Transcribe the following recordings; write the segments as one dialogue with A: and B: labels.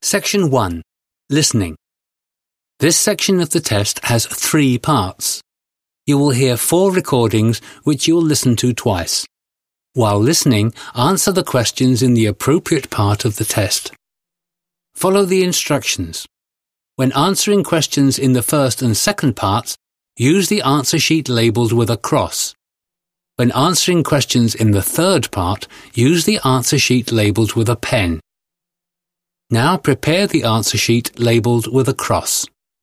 A: Section 1. Listening. This section of the test has 3 parts. You will hear 4 recordings which you will listen to twice. While listening, answer the questions in the appropriate part of the test. Follow the instructions. When answering questions in the first and second parts, use the answer sheet labelled with a cross. When answering questions in the third part, use the answer sheet labelled with a pen. Now prepare the answer sheet labelled with a cross.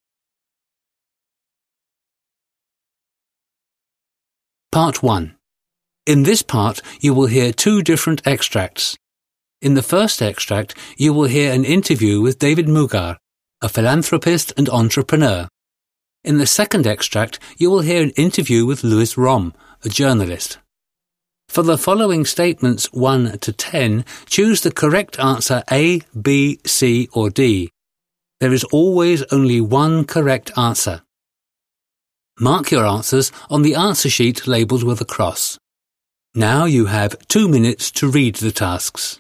A: Part 1. In this part, you will hear 2 different extracts. In the first extract, you will hear an interview with David Mugar, a philanthropist and entrepreneur. In the second extract, you will hear an interview with Louis Rom, a journalist. For the following statements 1 to 10, choose the correct answer A, B, C, or D. There is always only one correct answer. Mark your answers on the answer sheet labelled with a cross. Now you have 2 minutes to read the tasks.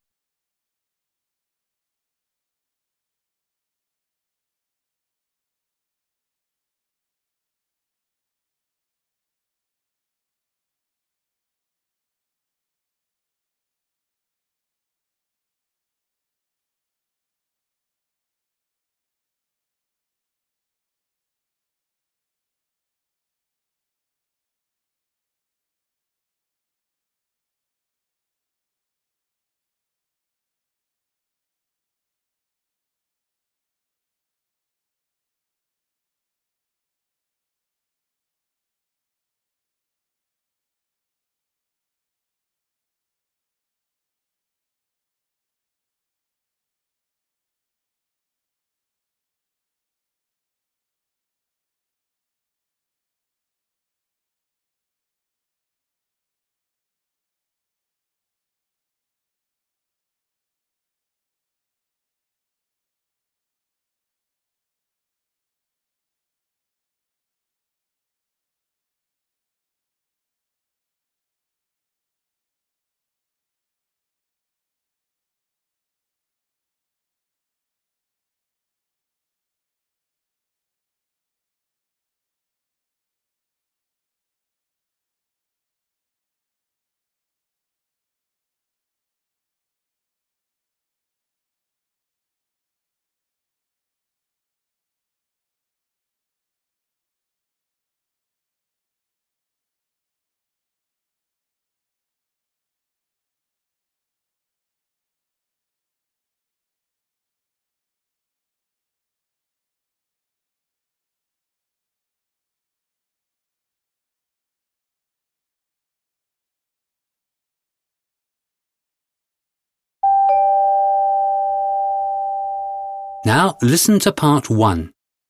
A: Now listen to Part 1.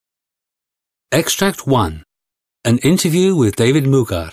A: Extract 1. An interview with David Mugar.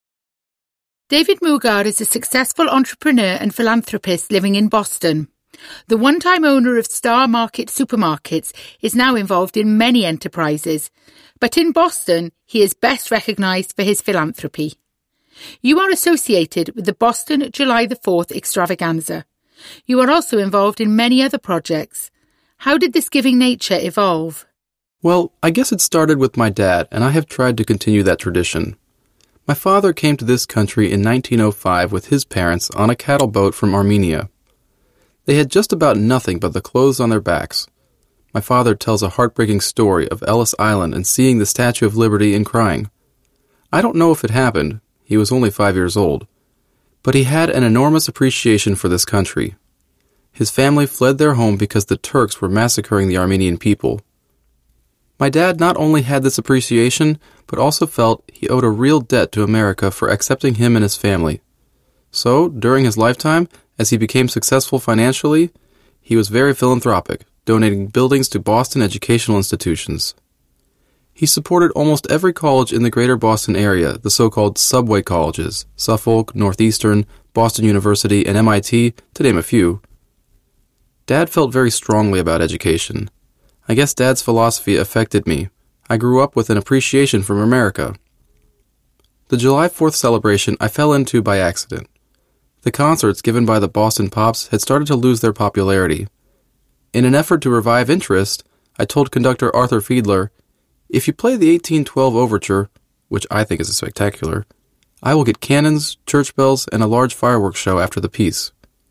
B: David Mugar is a successful entrepreneur and philanthropist living in Boston. The one-time owner of Star Market supermarkets is now involved in many enterprises, but in Boston he is best recognised for his philanthropy. You are associated with the Boston July the 4th extravaganza. You are also involved in many other projects. How did this giving nature evolve?
C: Well, I guess it started with my dad, and I have tried to continue that tradition. My father came to this country in 1905 with his parents on a cattle boat from Armenia. They had just about nothing but the clothes on their backs. My father tells a heartbreaking story of Ellis Island and seeing the Statue of Liberty and crying. I don't know if it happened, he was only 5 years old, but he had an enormous appreciation for this country. His family fled their home because the Turks were massacring the Armenian people. My dad not only had this appreciation, but also felt he owed a real debt to America for accepting him and his family. So, during his lifetime, as he became successful financially, he was very philanthropic, donating buildings to Boston educational institutions. He supported almost every college in the greater Boston area, the so-called subway colleges, Suffolk, Northeastern, Boston University, and MIT, to name a few. Dad felt very strongly about education. I guess Dad's philosophy affected me. I grew up with an appreciation for America. The July 4th celebration I fell into by accident. The concerts given by the Boston Pops had started to lose their popularity. In an effort to revive interest, I told conductor Arthur Fiedler, "If you play the 1812 Overture, which I think is spectacular, I will get cannons, church bells, and a large fireworks show after the piece."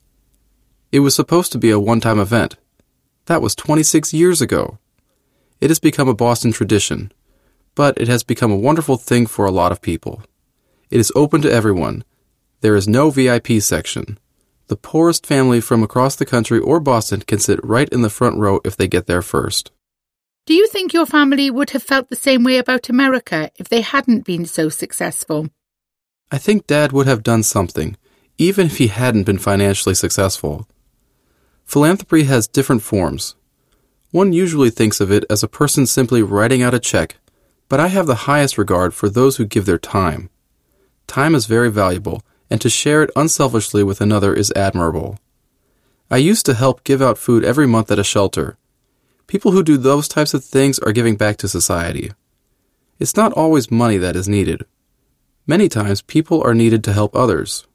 C: It was supposed to be a one-time event. That was 26 years ago. It has become a Boston tradition, but it has become a wonderful thing for a lot of people. It is open to everyone. There is no VIP section. The poorest family from across the country or Boston can sit right in the front row if they get there first.
B: Do you think your family would have felt the same way about America if they hadn't been so successful?
C: I think Dad would have done something, even if he hadn't been financially successful. Philanthropy has different forms. One usually thinks of it as a person simply writing out a check, but I have the highest regard for those who give their time. Time is very valuable, and to share it unselfishly with another is admirable. I used to help give out food every month at a shelter. People who do those types of things are giving back to society. It's not always money that is needed. Many times people are needed to help others.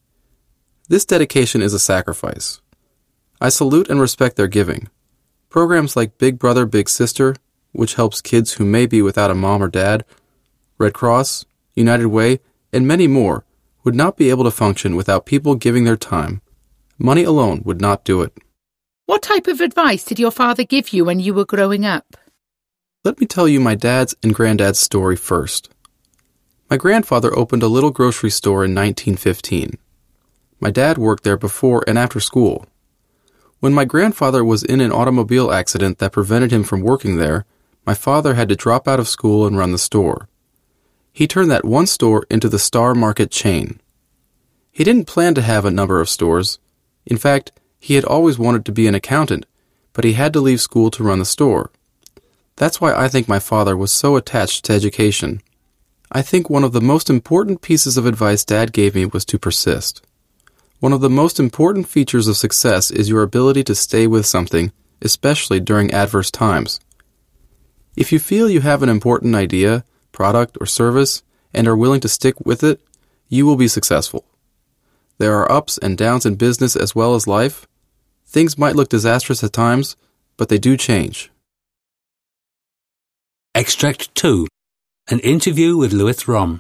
C: This dedication is a sacrifice. I salute and respect their giving. Programs like Big Brother, Big Sister, which helps kids who may be without a mom or dad, Red Cross, United Way, and many more, would not be able to function without people giving their time. Money alone would not do it.
B: What type of advice did your father give you when you were growing up?
C: Let me tell you my dad's and granddad's story first. My grandfather opened a little grocery store in 1915. My dad worked there before and after school. When my grandfather was in an automobile accident that prevented him from working there, my father had to drop out of school and run the store. He turned that one store into the Star Market chain. He didn't plan to have a number of stores. In fact, he had always wanted to be an accountant, but he had to leave school to run the store. That's why I think my father was so attached to education. I think one of the most important pieces of advice Dad gave me was to persist. One of the most important features of success is your ability to stay with something, especially during adverse times. If you feel you have an important idea, product, or service, and are willing to stick with it, you will be successful. There are ups and downs in business as well as life. Things might look disastrous at times, but they do change.
A: Extract 2. An interview with Louis Romm.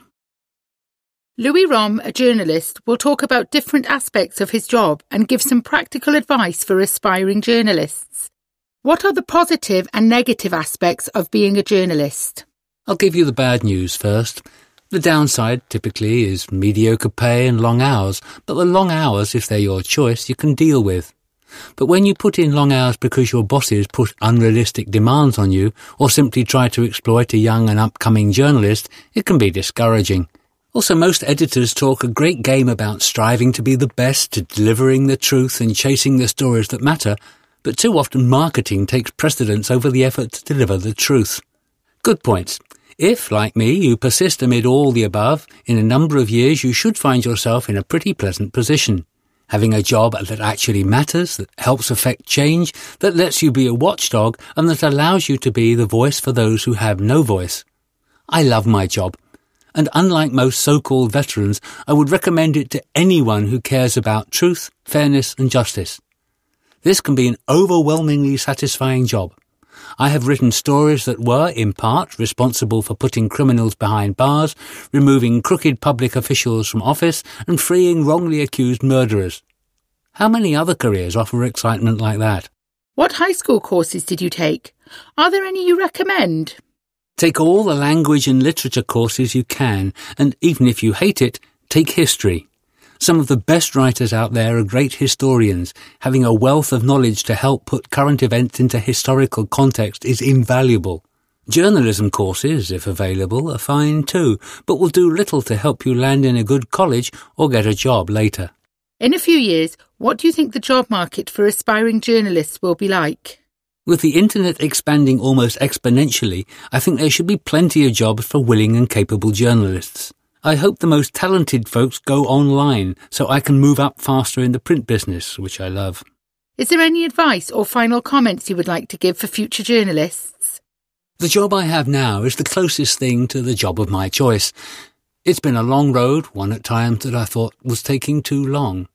B: Louis Romm, a journalist, will talk about different aspects of his job and give some practical advice for aspiring journalists. What are the positive and negative aspects of being a journalist?
A: I'll give you the bad news first. The downside, typically, is mediocre pay and long hours, but the long hours, if they're your choice, you can deal with. But when you put in long hours because your bosses put unrealistic demands on you, or simply try to exploit a young and upcoming journalist, it can be discouraging. Also, most editors talk a great game about striving to be the best, to delivering the truth and chasing the stories that matter, but too often marketing takes precedence over the effort to deliver the truth. Good points. If, like me, you persist amid all the above, in a number of years you should find yourself in a pretty pleasant position. Having a job that actually matters, that helps affect change, that lets you be a watchdog, and that allows you to be the voice for those who have no voice. I love my job. And unlike most so-called veterans, I would recommend it to anyone who cares about truth, fairness and justice. This can be an overwhelmingly satisfying job. I have written stories that were, in part, responsible for putting criminals behind bars, removing crooked public officials from office, and freeing wrongly accused murderers. How many other careers offer excitement like that?
B: What high school courses did you take? Are there any you recommend?
A: Take all the language and literature courses you can, and even if you hate it, take history. Some of the best writers out there are great historians. Having a wealth of knowledge to help put current events into historical context is invaluable. Journalism courses, if available, are fine too, but will do little to help you land in a good college or get a job later.
B: In a few years, what do you think the job market for aspiring journalists will be like?
A: With the internet expanding almost exponentially, I think there should be plenty of jobs for willing and capable journalists. I hope the most talented folks go online so I can move up faster in the print business, which I love.
B: Is there any advice or final comments you would like to give for future journalists?
A: The job I have now is the closest thing to the job of my choice. It's been a long road, one at times that I thought was taking too long.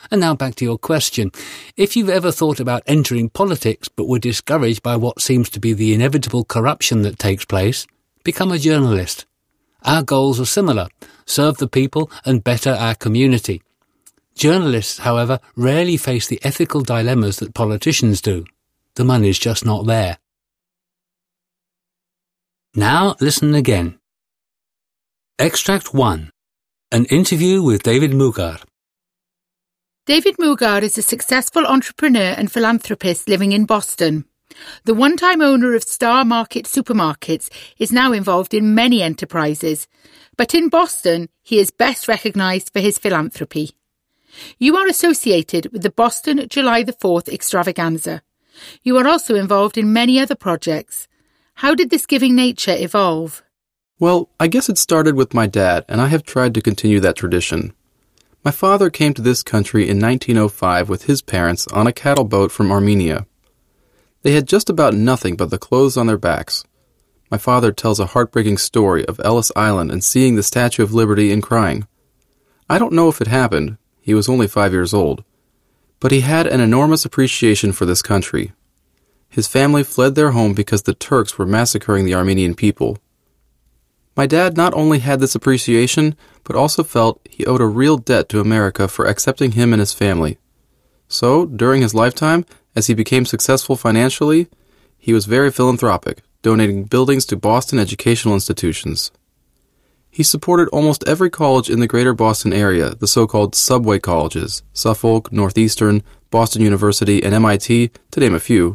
A: And now back to your question. If you've ever thought about entering politics but were discouraged by what seems to be the inevitable corruption that takes place, become a journalist. Our goals are similar: serve the people and better our community. Journalists, however, rarely face the ethical dilemmas that politicians do. The money's just not there. Now listen again. Extract 1. An interview with David Mugar.
B: David Mugar is a successful entrepreneur and philanthropist living in Boston. The one-time owner of Star Market Supermarkets is now involved in many enterprises, but in Boston he is best recognised for his philanthropy. You are associated with the Boston July the 4th extravaganza. You are also involved in many other projects. How did this giving nature evolve?
C: Well, I guess it started with my dad, and I have tried to continue that tradition. My father came to this country in 1905 with his parents on a cattle boat from Armenia. They had just about nothing but the clothes on their backs. My father tells a heartbreaking story of Ellis Island and seeing the Statue of Liberty and crying. I don't know if it happened. He was only 5 years old. But he had an enormous appreciation for this country. His family fled their home because the Turks were massacring the Armenian people. My dad not only had this appreciation, but also felt he owed a real debt to America for accepting him and his family. So, during his lifetime, as he became successful financially, he was very philanthropic, donating buildings to Boston educational institutions. He supported almost every college in the greater Boston area, the so-called subway colleges, Suffolk, Northeastern, Boston University, and MIT, to name a few.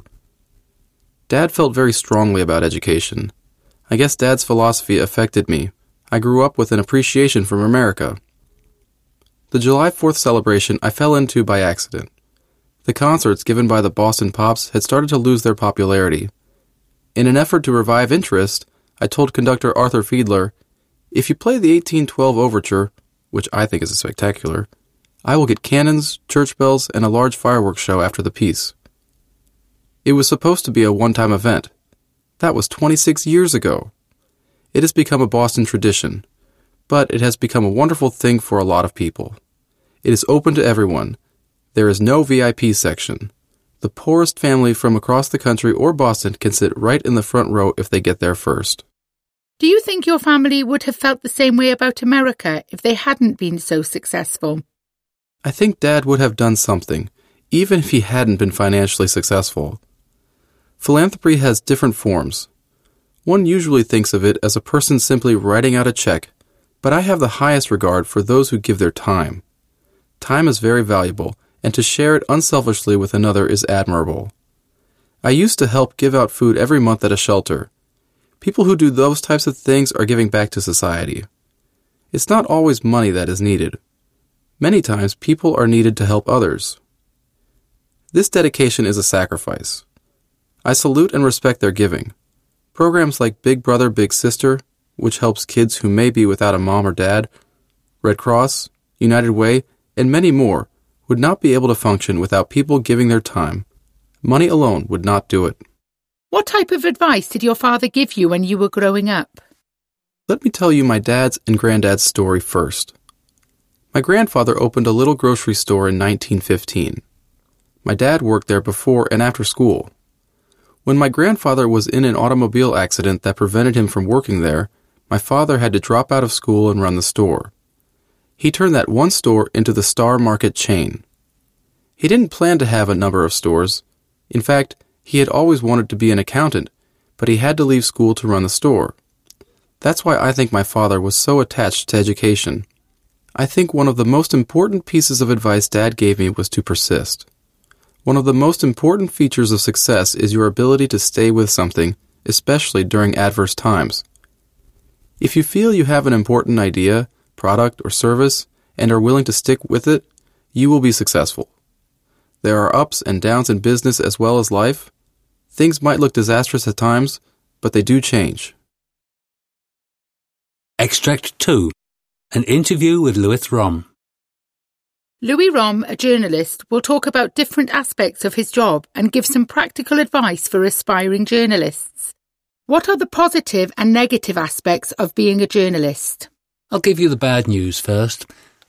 C: Dad felt very strongly about education. I guess Dad's philosophy affected me. I grew up with an appreciation for America. The July 4th celebration I fell into by accident. The concerts given by the Boston Pops had started to lose their popularity. In an effort to revive interest, I told conductor Arthur Fiedler, "If you play the 1812 Overture, which I think is spectacular, I will get cannons, church bells, and a large fireworks show after the piece." It was supposed to be a one-time event. That was 26 years ago. It has become a Boston tradition, but it has become a wonderful thing for a lot of people. It is open to everyone. There is no VIP section. The poorest family from across the country or Boston can sit right in the front row if they get there first.
B: Do you think your family would have felt the same way about America if they hadn't been so successful?
C: I think Dad would have done something, even if he hadn't been financially successful. Philanthropy has different forms. One usually thinks of it as a person simply writing out a check, but I have the highest regard for those who give their time. Time is very valuable, and to share it unselfishly with another is admirable. I used to help give out food every month at a shelter. People who do those types of things are giving back to society. It's not always money that is needed. Many times people are needed to help others. This dedication is a sacrifice. I salute and respect their giving. Programs like Big Brother, Big Sister, which helps kids who may be without a mom or dad, Red Cross, United Way, and many more, would not be able to function without people giving their time. Money alone would not do it.
B: What type of advice did your father give you when you were growing up?
C: Let me tell you my dad's and granddad's story first. My grandfather opened a little grocery store in 1915. My dad worked there before and after school. When my grandfather was in an automobile accident that prevented him from working there, my father had to drop out of school and run the store. He turned that one store into the Star Market chain. He didn't plan to have a number of stores. In fact, he had always wanted to be an accountant, but he had to leave school to run the store. That's why I think my father was so attached to education. I think one of the most important pieces of advice Dad gave me was to persist. One of the most important features of success is your ability to stay with something, especially during adverse times. If you feel you have an important idea, product, or service, and are willing to stick with it, you will be successful. There are ups and downs in business as well as life. Things might look disastrous at times, but they do change.
A: Extract 2. An interview with Louis Rom.
B: Louis Rom, a journalist, will talk about different aspects of his job and give some practical advice for aspiring journalists. What are the positive and negative aspects of being a journalist?
A: I'll give you the bad news first.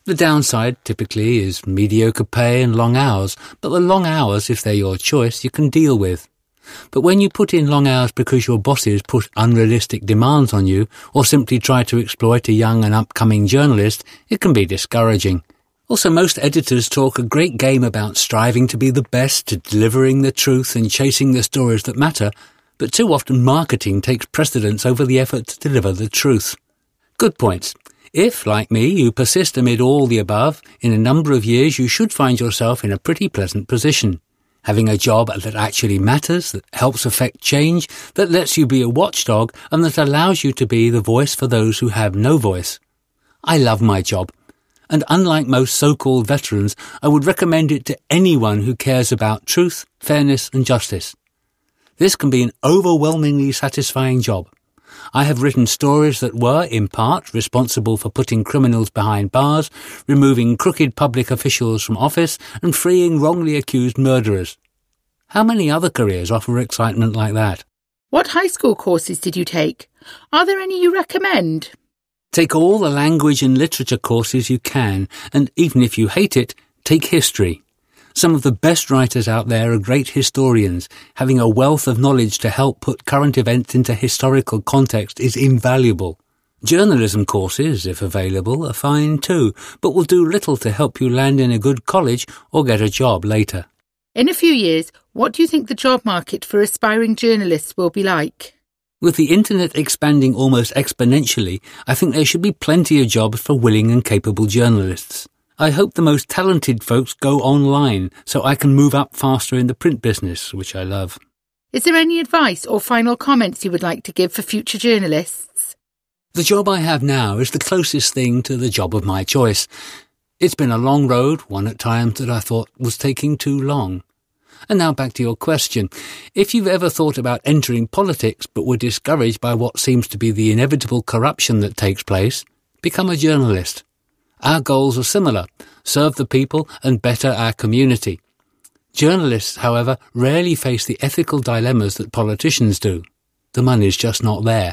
A: The downside, typically, is mediocre pay and long hours, but the long hours, if they're your choice, you can deal with. But when you put in long hours because your bosses put unrealistic demands on you, or simply try to exploit a young and upcoming journalist, it can be discouraging. Also, most editors talk a great game about striving to be the best at delivering the truth and chasing the stories that matter, but too often marketing takes precedence over the effort to deliver the truth. Good points. If, like me, you persist amid all the above, in a number of years you should find yourself in a pretty pleasant position. Having a job that actually matters, that helps affect change, that lets you be a watchdog, and that allows you to be the voice for those who have no voice. I love my job, and unlike most so-called veterans, I would recommend it to anyone who cares about truth, fairness and justice. This can be an overwhelmingly satisfying job. I have written stories that were, in part, responsible for putting criminals behind bars, removing crooked public officials from office, and freeing wrongly accused murderers. How many other careers offer excitement like that?
B: What high school courses did you take? Are there any you recommend?
A: Take all the language and literature courses you can, and even if you hate it, take history. Some of the best writers out there are great historians. Having a wealth of knowledge to help put current events into historical context is invaluable. Journalism courses, if available, are fine too, but will do little to help you land in a good college or get a job later.
B: In a few years, what do you think the job market for aspiring journalists will be like?
A: With the internet expanding almost exponentially, I think there should be plenty of jobs for willing and capable journalists. I hope the most talented folks go online so I can move up faster in the print business, which I love.
B: Is there any advice or final comments you would like to give for future journalists?
A: The job I have now is the closest thing to the job of my choice. It's been a long road, one at times that I thought was taking too long. And now back to your question. If you've ever thought about entering politics but were discouraged by what seems to be the inevitable corruption that takes place, become a journalist. Our goals are similar: serve the people and better our community. Journalists, however, rarely face the ethical dilemmas that politicians do. The money's just not there.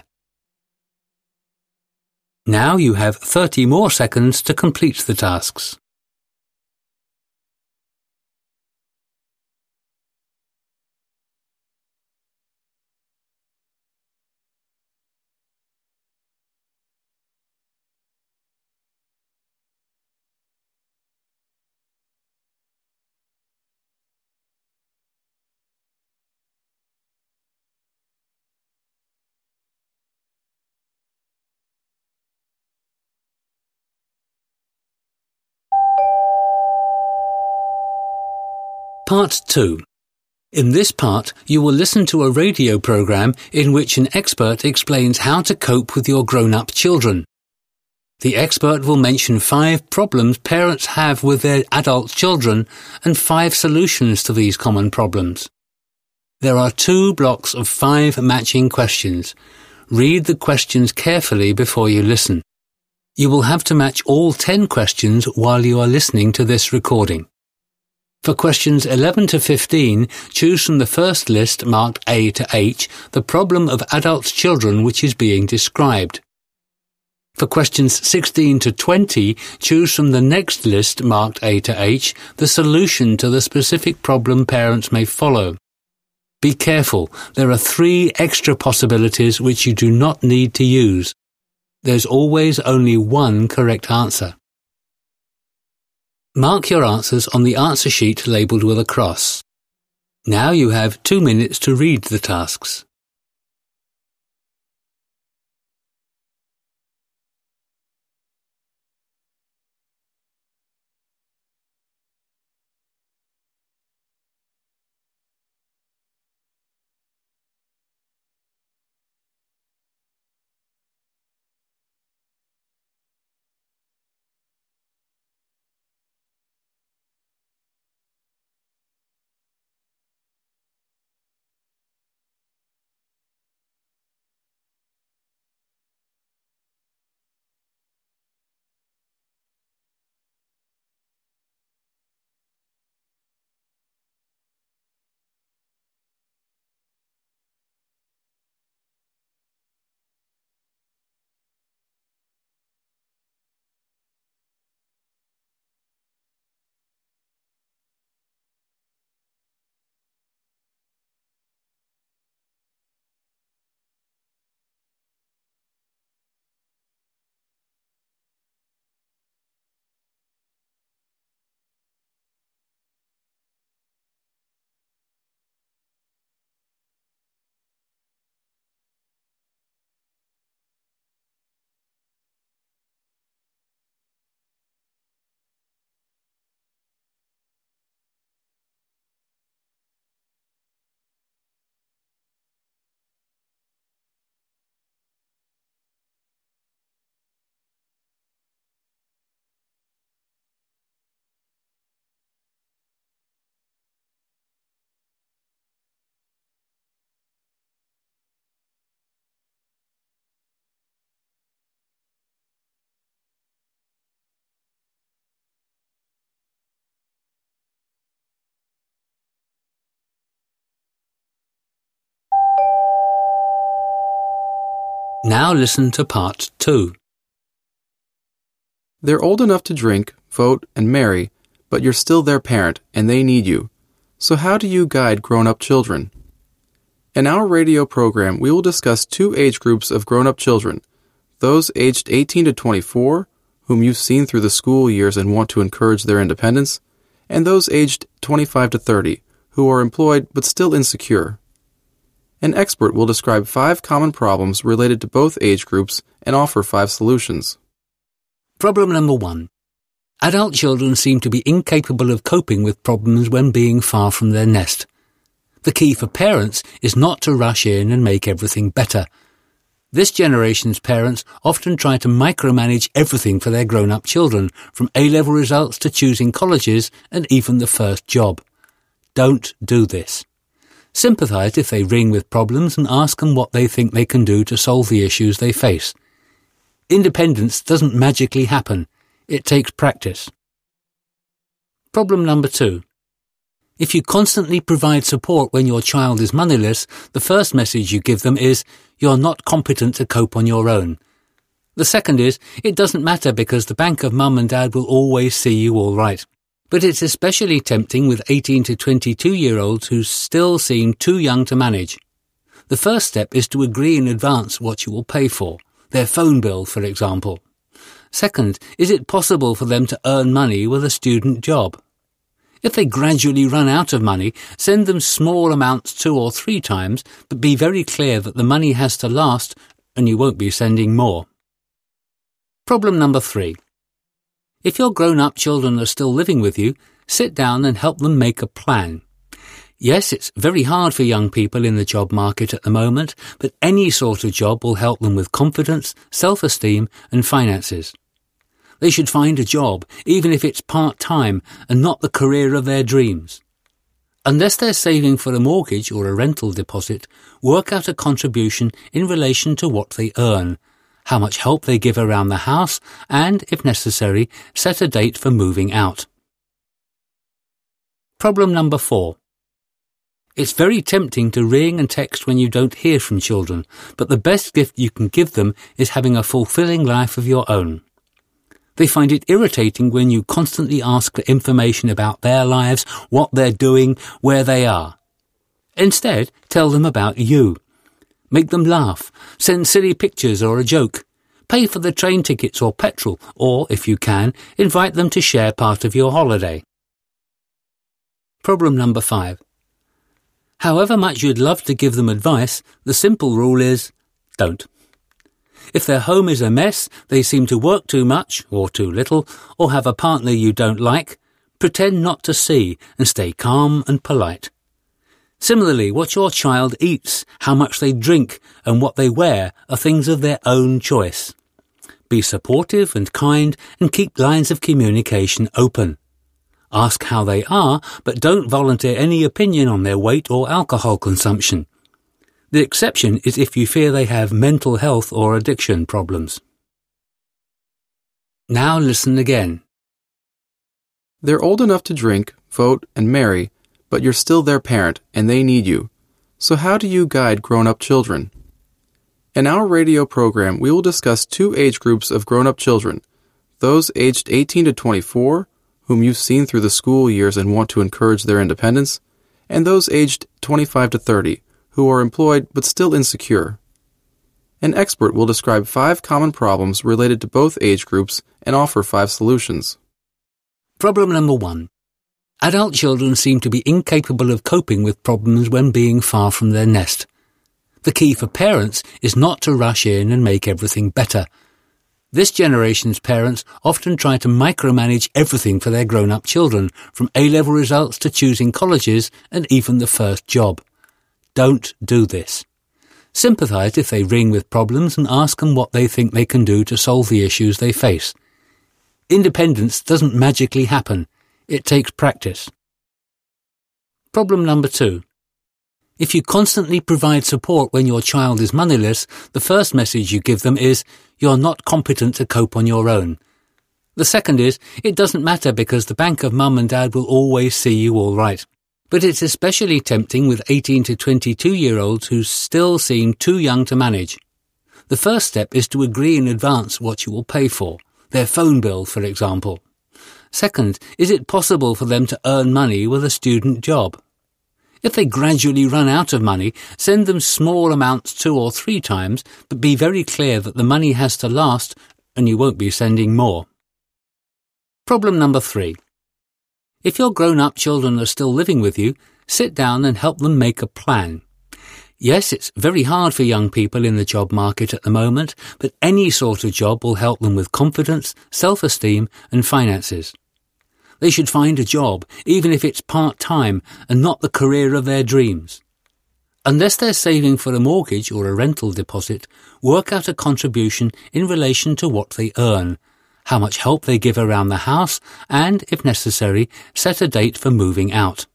A: Now you have 30 more seconds to complete the tasks. Part 2. In this part, you will listen to a radio program in which an expert explains how to cope with your grown-up children. The expert will mention 5 problems parents have with their adult children and 5 solutions to these common problems. There are 2 blocks of 5 matching questions. Read the questions carefully before you listen. You will have to match all 10 questions while you are listening to this recording. For questions 11 to 15, choose from the first list marked A to H the problem of adult children which is being described. For questions 16 to 20, choose from the next list marked A to H the solution to the specific problem parents may follow. Be careful, there are 3 extra possibilities which you do not need to use. There's always only one correct answer. Mark your answers on the answer sheet labelled with a cross. Now you have 2 minutes to read the tasks. Now listen to part 2.
C: They're old enough to drink, vote, and marry, but you're still their parent and they need you. So how do you guide grown-up children? In our radio program, we will discuss 2 age groups of grown-up children, those aged 18 to 24, whom you've seen through the school years and want to encourage their independence, and those aged 25 to 30, who are employed but still insecure. An expert will describe 5 common problems related to both age groups and offer 5 solutions.
A: Problem number 1. Adult children seem to be incapable of coping with problems when being far from their nest. The key for parents is not to rush in and make everything better. This generation's parents often try to micromanage everything for their grown-up children, from A-level results to choosing colleges and even the first job. Don't do this. Sympathise if they ring with problems and ask them what they think they can do to solve the issues they face. Independence doesn't magically happen. It takes practice. Problem number 2. If you constantly provide support when your child is moneyless, the first message you give them is, you're not competent to cope on your own. The second is, it doesn't matter because the bank of mum and dad will always see you all right. But it's especially tempting with 18 to 22-year-olds who still seem too young to manage. The first step is to agree in advance what you will pay for, their phone bill, for example. Second, is it possible for them to earn money with a student job? If they gradually run out of money, send them small amounts 2 or 3 times, but be very clear that the money has to last and you won't be sending more. Problem number 3. If your grown-up children are still living with you, sit down and help them make a plan. Yes, it's very hard for young people in the job market at the moment, but any sort of job will help them with confidence, self-esteem and finances. They should find a job, even if it's part-time and not the career of their dreams. Unless they're saving for a mortgage or a rental deposit, work out a contribution in relation to what they earn, how much help they give around the house, and, if necessary, set a date for moving out. Problem number 4. It's very tempting to ring and text when you don't hear from children, but the best gift you can give them is having a fulfilling life of your own. They find it irritating when you constantly ask for information about their lives, what they're doing, where they are. Instead, tell them about you. Make them laugh, send silly pictures or a joke, pay for the train tickets or petrol, or, if you can, invite them to share part of your holiday. Problem number 5. However much you'd love to give them advice, the simple rule is, don't. If their home is a mess, they seem to work too much, or too little, or have a partner you don't like, pretend not to see and stay calm and polite. Similarly, what your child eats, how much they drink, and what they wear are things of their own choice. Be supportive and kind and keep lines of communication open. Ask how they are, but don't volunteer any opinion on their weight or alcohol consumption. The exception is if you fear they have mental health or addiction problems. Now listen again.
C: They're old enough to drink, vote, and marry, but you're still their parent and they need you. So how do you guide grown-up children? In our radio program, we will discuss 2 age groups of grown-up children, those aged 18 to 24, whom you've seen through the school years and want to encourage their independence, and those aged 25 to 30, who are employed but still insecure. An expert will describe 5 common problems related to both age groups and offer 5 solutions.
A: Problem number 1. Adult children seem to be incapable of coping with problems when being far from their nest. The key for parents is not to rush in and make everything better. This generation's parents often try to micromanage everything for their grown-up children, from A-level results to choosing colleges and even the first job. Don't do this. Sympathise if they ring with problems and ask them what they think they can do to solve the issues they face. Independence doesn't magically happen. It takes practice. Problem number 2. If you constantly provide support when your child is moneyless, the first message you give them is, you're not competent to cope on your own. The second is, it doesn't matter because the bank of mum and dad will always see you all right. But it's especially tempting with 18 to 22-year-olds who still seem too young to manage. The first step is to agree in advance what you will pay for, their phone bill, for example. Second, is it possible for them to earn money with a student job? If they gradually run out of money, send them small amounts 2 or 3 times, but be very clear that the money has to last and you won't be sending more. Problem number 3. If your grown-up children are still living with you, sit down and help them make a plan. Yes, it's very hard for young people in the job market at the moment, but any sort of job will help them with confidence, self-esteem and finances. They should find a job, even if it's part-time and not the career of their dreams. Unless they're saving for a mortgage or a rental deposit, work out a contribution in relation to what they earn, how much help they give around the house, and, if necessary, set a date for moving out.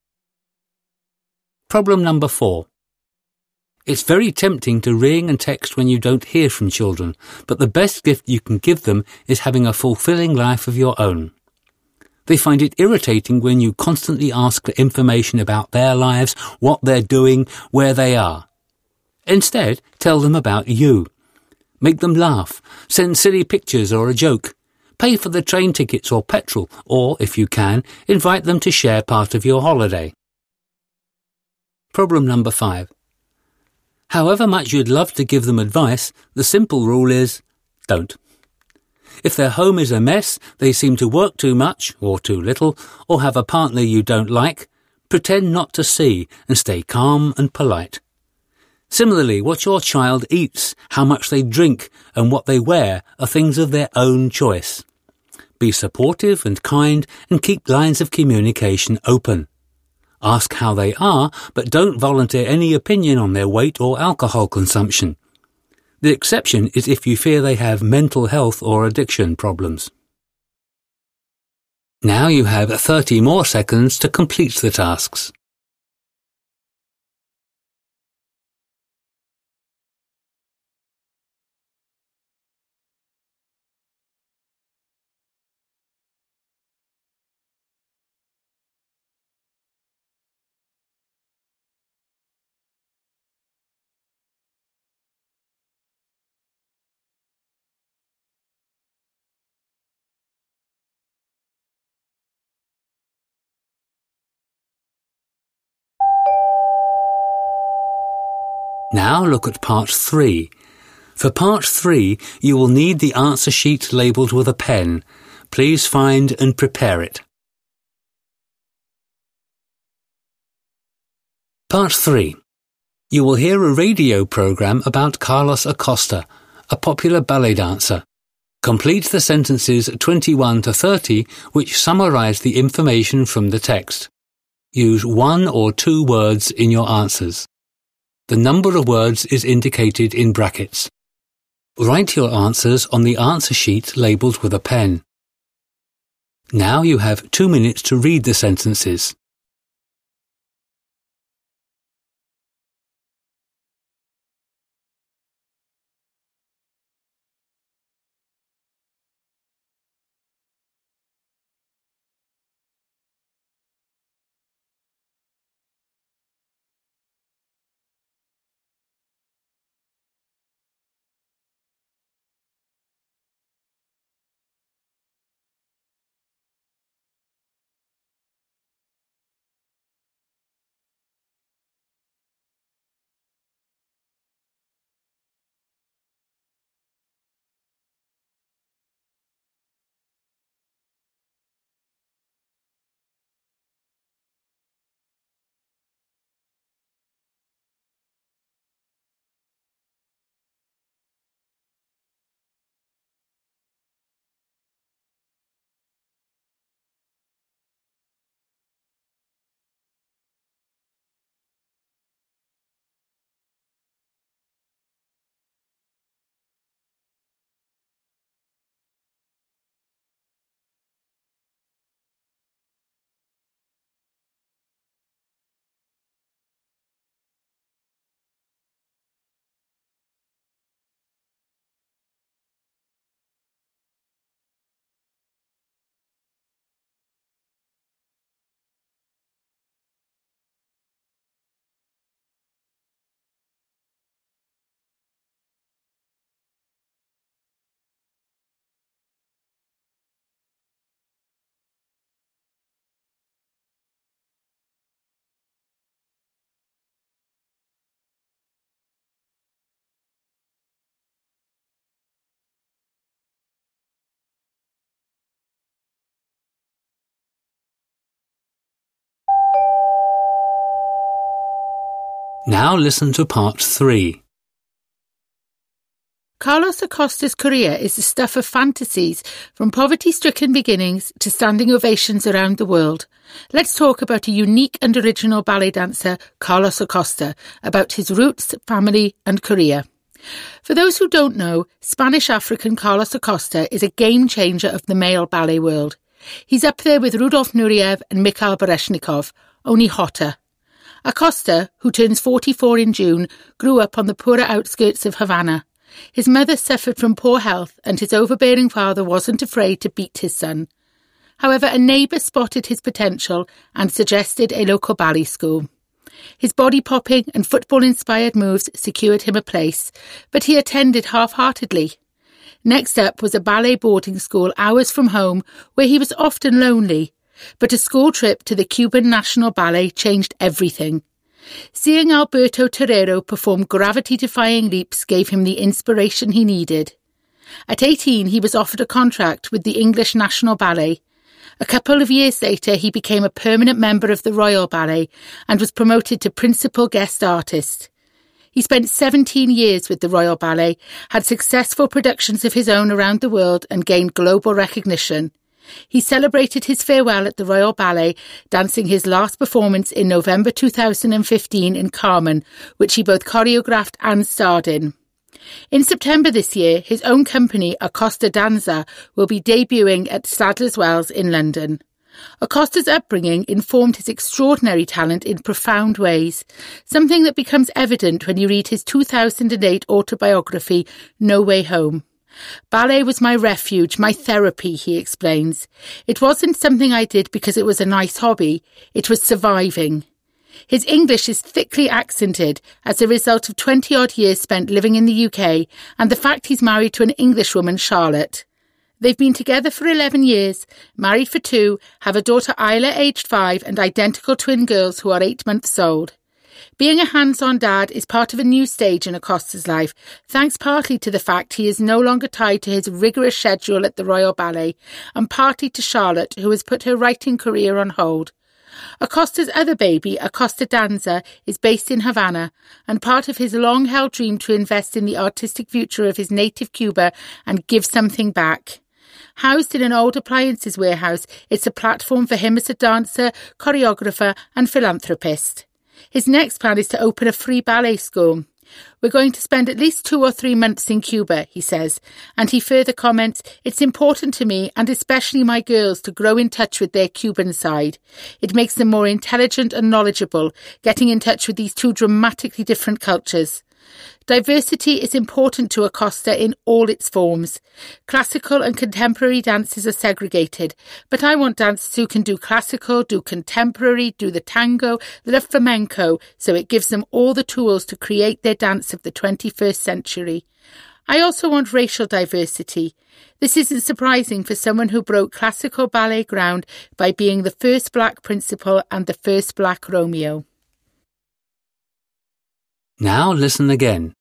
A: Problem number 4. It's very tempting to ring and text when you don't hear from children, but the best gift you can give them is having a fulfilling life of your own. They find it irritating when you constantly ask for information about their lives, what they're doing, where they are. Instead, tell them about you. Make them laugh, send silly pictures or a joke, pay for the train tickets or petrol, or, if you can, invite them to share part of your holiday. Problem number 5. However much you'd love to give them advice, the simple rule is, don't. If their home is a mess, they seem to work too much, or too little, or have a partner you don't like, pretend not to see and stay calm and polite. Similarly, what your child eats, how much they drink, and what they wear are things of their own choice. Be supportive and kind and keep lines of communication open. Ask how they are, but don't volunteer any opinion on their weight or alcohol consumption. The exception is if you fear they have mental health or addiction problems. Now you have 30 more seconds to complete the tasks. Now look at part 3. For part 3, you will need the answer sheet labelled with a pen. Please find and prepare it. Part 3. You will hear a radio program about Carlos Acosta, a popular ballet dancer. Complete the sentences 21 to 30 which summarize the information from the text. Use 1 or 2 words in your answers. The number of words is indicated in brackets. Write your answers on the answer sheet labelled with a pen. Now you have 2 minutes to read the sentences. Now listen to part 3.
B: Carlos Acosta's career is the stuff of fantasies, from poverty-stricken beginnings to standing ovations around the world. Let's talk about a unique and original ballet dancer, Carlos Acosta, about his roots, family and career. For those who don't know, Spanish-African Carlos Acosta is a game-changer of the male ballet world. He's up there with Rudolf Nureyev and Mikhail Baryshnikov, only hotter. Acosta, who turns 44 in June, grew up on the poorer outskirts of Havana. His mother suffered from poor health and his overbearing father wasn't afraid to beat his son. However, a neighbour spotted his potential and suggested a local ballet school. His body-popping and football-inspired moves secured him a place, but he attended half-heartedly. Next up was a ballet boarding school hours from home where he was often lonely, but a school trip to the Cuban National Ballet changed everything. Seeing Alberto Torero perform gravity-defying leaps gave him the inspiration he needed. At 18, he was offered a contract with the English National Ballet. A couple of years later, he became a permanent member of the Royal Ballet and was promoted to principal guest artist. He spent 17 years with the Royal Ballet, had successful productions of his own around the world and gained global recognition. He celebrated his farewell at the Royal Ballet, dancing his last performance in November 2015 in Carmen, which he both choreographed and starred in. In September this year, his own company, Acosta Danza, will be debuting at Sadler's Wells in London. Acosta's upbringing informed his extraordinary talent in profound ways, something that becomes evident when you read his 2008 autobiography, No Way Home. Ballet was my refuge, my therapy, he explains. It wasn't something I did because it was a nice hobby. It was surviving. His English is thickly accented as a result of 20-odd years spent living in the UK and the fact he's married to an Englishwoman, Charlotte. They've been together for 11 years, married for 2, have a daughter Isla aged 5 and identical twin girls who are 8 months old. Being a hands-on dad is part of a new stage in Acosta's life, thanks partly to the fact he is no longer tied to his rigorous schedule at the Royal Ballet, and partly to Charlotte, who has put her writing career on hold. Acosta's other baby, Acosta Danza, is based in Havana, and part of his long-held dream to invest in the artistic future of his native Cuba and give something back. Housed in an old appliances warehouse, it's a platform for him as a dancer, choreographer and philanthropist. His next plan is to open a free ballet school. We're going to spend at least 2 or 3 months in Cuba, he says, and he further comments, it's important to me and especially my girls to grow in touch with their Cuban side. It makes them more intelligent and knowledgeable, getting in touch with these 2 dramatically different cultures. Diversity is important to Acosta in all its forms. Classical and contemporary dances are segregated, but I want dancers who can do classical, do contemporary, do the tango, the flamenco, so it gives them all the tools to create their dance of the 21st century. I also want racial diversity. This isn't surprising for someone who broke classical ballet ground by being the first black principal and the first black Romeo.
A: Now listen again.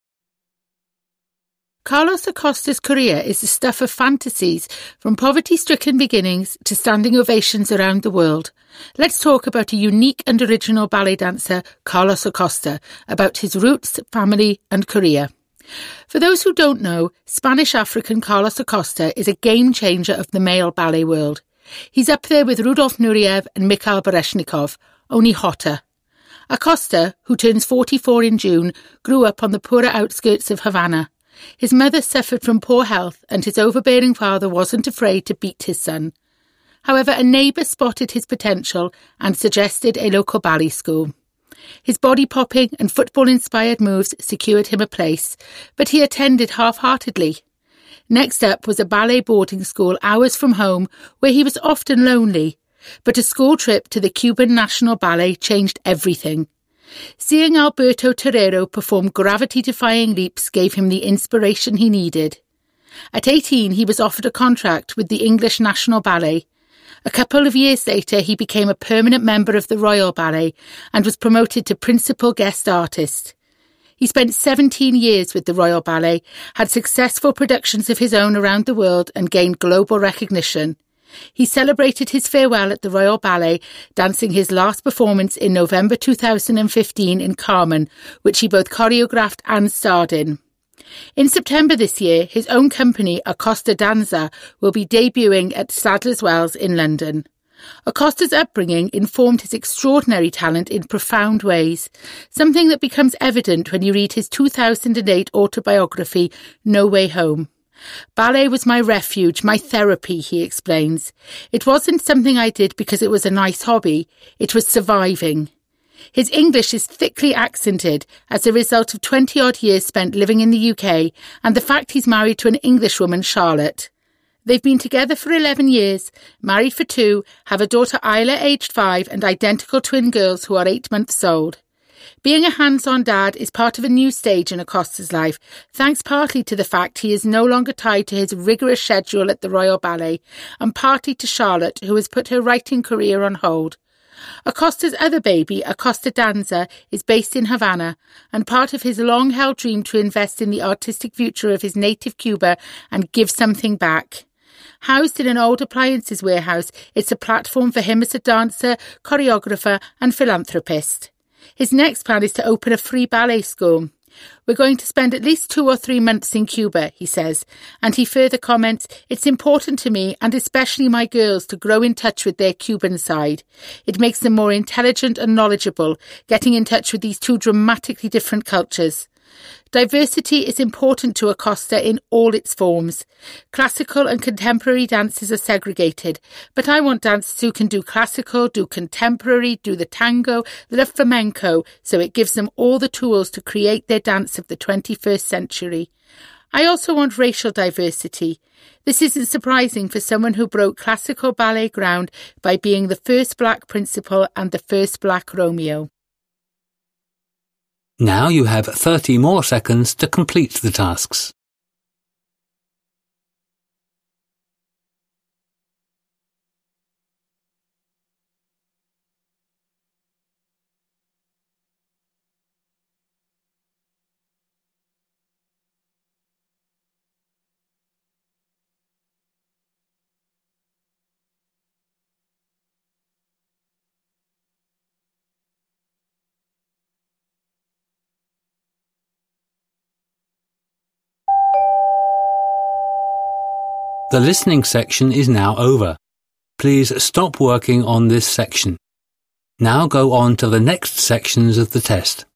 B: Carlos Acosta's career is the stuff of fantasies, from poverty-stricken beginnings to standing ovations around the world. Let's talk about a unique and original ballet dancer, Carlos Acosta, about his roots, family and career. For those who don't know, Spanish-African Carlos Acosta is a game-changer of the male ballet world. He's up there with Rudolf Nureyev and Mikhail Baryshnikov, only hotter. Acosta, who turns 44 in June, grew up on the poorer outskirts of Havana. His mother suffered from poor health and his overbearing father wasn't afraid to beat his son. However, a neighbour spotted his potential and suggested a local ballet school. His body-popping and football-inspired moves secured him a place, but he attended half-heartedly. Next up was a ballet boarding school hours from home where he was often lonely, but a school trip to the Cuban National Ballet changed everything. Seeing Alberto Torero perform gravity-defying leaps gave him the inspiration he needed. At 18, he was offered a contract with the English National Ballet. A couple of years later, he became a permanent member of the Royal Ballet and was promoted to principal guest artist. He spent 17 years with the Royal Ballet, had successful productions of his own around the world and gained global recognition. He celebrated his farewell at the Royal Ballet, dancing his last performance in November 2015 in Carmen, which he both choreographed and starred in. In September this year, his own company, Acosta Danza, will be debuting at Sadler's Wells in London. Acosta's upbringing informed his extraordinary talent in profound ways, something that becomes evident when you read his 2008 autobiography, No Way Home. Ballet was my refuge, my therapy, he explains. It wasn't something I did because it was a nice hobby. It was surviving. His English is thickly accented as a result of 20-odd years spent living in the UK and the fact he's married to an Englishwoman, Charlotte. They've been together for 11 years, married for 2, have a daughter Isla aged 5 and identical twin girls who are 8 months old. Being a hands-on dad is part of a new stage in Acosta's life, thanks partly to the fact he is no longer tied to his rigorous schedule at the Royal Ballet, and partly to Charlotte, who has put her writing career on hold. Acosta's other baby, Acosta Danza, is based in Havana, and part of his long-held dream to invest in the artistic future of his native Cuba and give something back. Housed in an old appliances warehouse, it's a platform for him as a dancer, choreographer and philanthropist. His next plan is to open a free ballet school. We're going to spend at least 2 or 3 months in Cuba, he says, and he further comments, it's important to me and especially my girls to grow in touch with their Cuban side. It makes them more intelligent and knowledgeable, getting in touch with these 2 dramatically different cultures. Diversity is important to Acosta in all its forms. Classical and contemporary dances are segregated, but I want dancers who can do classical, do contemporary, do the tango, the flamenco, so it gives them all the tools to create their dance of the 21st century. I also want racial diversity. This isn't surprising for someone who broke classical ballet ground by being the first black principal and the first black Romeo.
A: Now you have 30 more seconds to complete the tasks. The listening section is now over. Please stop working on this section. Now go on to the next sections of the test.